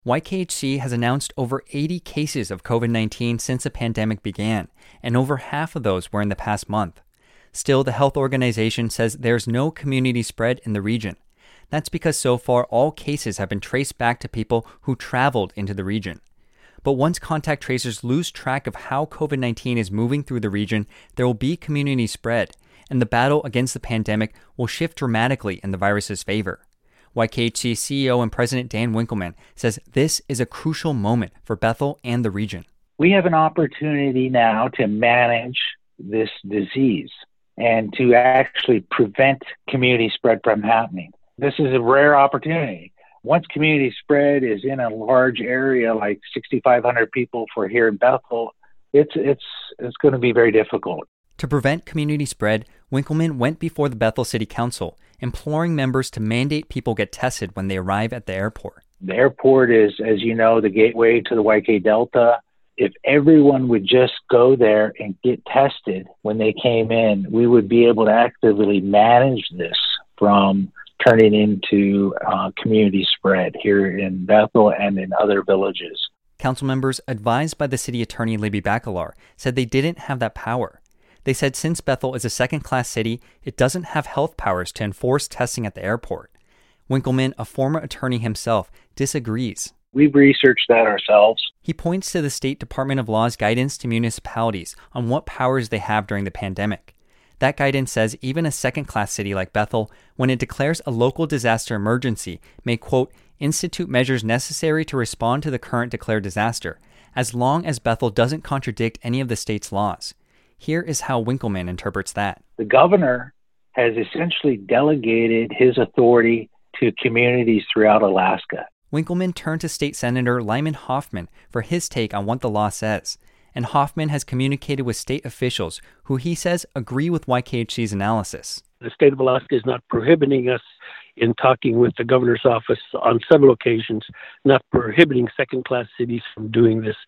YKHC has announced over 80 cases of COVID-19 since the pandemic began, and over half of those were in the past month. Still, the health organization says there's no community spread in the region. That's because so far all cases have been traced back to people who traveled into the region. But once contact tracers lose track of how COVID-19 is moving through the region, there will be community spread, and the battle against the pandemic will shift dramatically in the virus's favor. YKHC CEO and President Dan Winkleman says this is a crucial moment for Bethel and the region. We have an opportunity now to manage this disease and to actually prevent community spread from happening. This is a rare opportunity. Once community spread is in a large area like 6,500 people for here in Bethel, it's going to be very difficult. To prevent community spread, Winkleman went before the Bethel City Council, imploring members to mandate people get tested when they arrive at the airport. The airport is, as you know, the gateway to the YK Delta. If everyone would just go there and get tested when they came in, we would be able to actively manage this from turning into community spread here in Bethel and in other villages. Council members advised by the city attorney Libby Bacalar said they didn't have that power. They said since Bethel is a second-class city, it doesn't have health powers to enforce testing at the airport. Winkleman, a former attorney himself, disagrees. We've researched that ourselves. He points to the State Department of Law's guidance to municipalities on what powers they have during the pandemic. That guidance says even a second-class city like Bethel, when it declares a local disaster emergency, may, quote, institute measures necessary to respond to the current declared disaster, as long as Bethel doesn't contradict any of the state's laws. Here is how Winkleman interprets that. The governor has essentially delegated his authority to communities throughout Alaska. Winkleman turned to State Senator Lyman Hoffman for his take on what the law says. And Hoffman has communicated with state officials who he says agree with YKHC's analysis. The state of Alaska is not prohibiting us in talking with the governor's office on several occasions, not prohibiting second-class cities from doing this.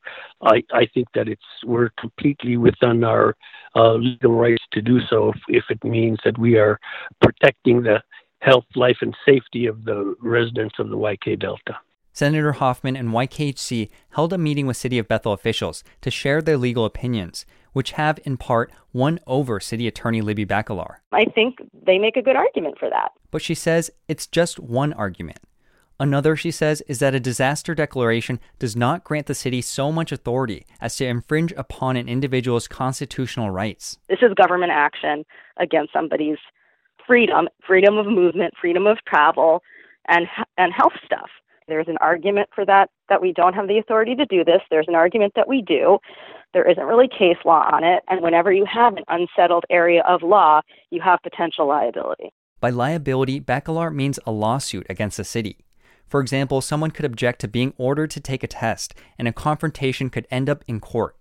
I think that we're completely within our legal rights to do so if it means that we are protecting the health, life, and safety of the residents of the YK Delta. Senator Hoffman and YKHC held a meeting with City of Bethel officials to share their legal opinions, which have, in part, won over City Attorney Libby Bacalar. I think they make a good argument for that. But she says it's just one argument. Another, she says, is that a disaster declaration does not grant the city so much authority as to infringe upon an individual's constitutional rights. This is government action against somebody's freedom of movement, freedom of travel, and health stuff. There's an argument for that we don't have the authority to do this. There's an argument that we do. There isn't really case law on it. And whenever you have an unsettled area of law, you have potential liability. By liability, Bacalar means a lawsuit against the city. For example, someone could object to being ordered to take a test, and a confrontation could end up in court.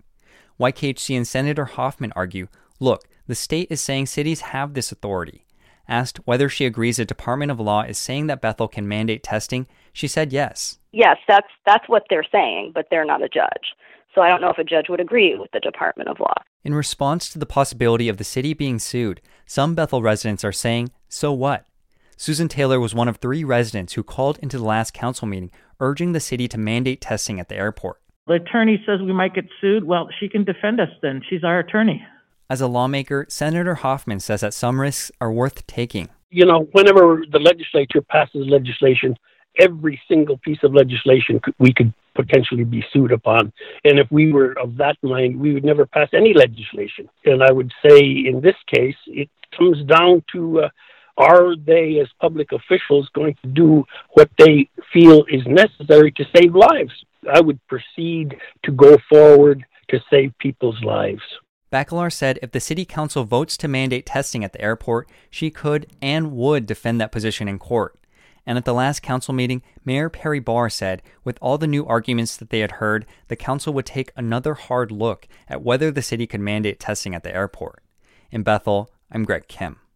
YKHC and Senator Hoffman argue, look, the state is saying cities have this authority. Asked whether she agrees the Department of Law is saying that Bethel can mandate testing, she said yes. Yes, that's what they're saying, but they're not a judge. So I don't know if a judge would agree with the Department of Law. In response to the possibility of the city being sued, some Bethel residents are saying, so what? Susan Taylor was one of 3 residents who called into the last council meeting urging the city to mandate testing at the airport. The attorney says we might get sued. Well, she can defend us then. She's our attorney. As a lawmaker, Senator Hoffman says that some risks are worth taking. You know, whenever the legislature passes legislation, every single piece of legislation we could potentially be sued upon. And if we were of that mind, we would never pass any legislation. And I would say in this case, it comes down to are they, as public officials, going to do what they feel is necessary to save lives? I would proceed to go forward to save people's lives. Bacalar said if the city council votes to mandate testing at the airport, she could and would defend that position in court. And at the last council meeting, Mayor Perry Barr said with all the new arguments that they had heard, the council would take another hard look at whether the city could mandate testing at the airport. In Bethel, I'm Greg Kim.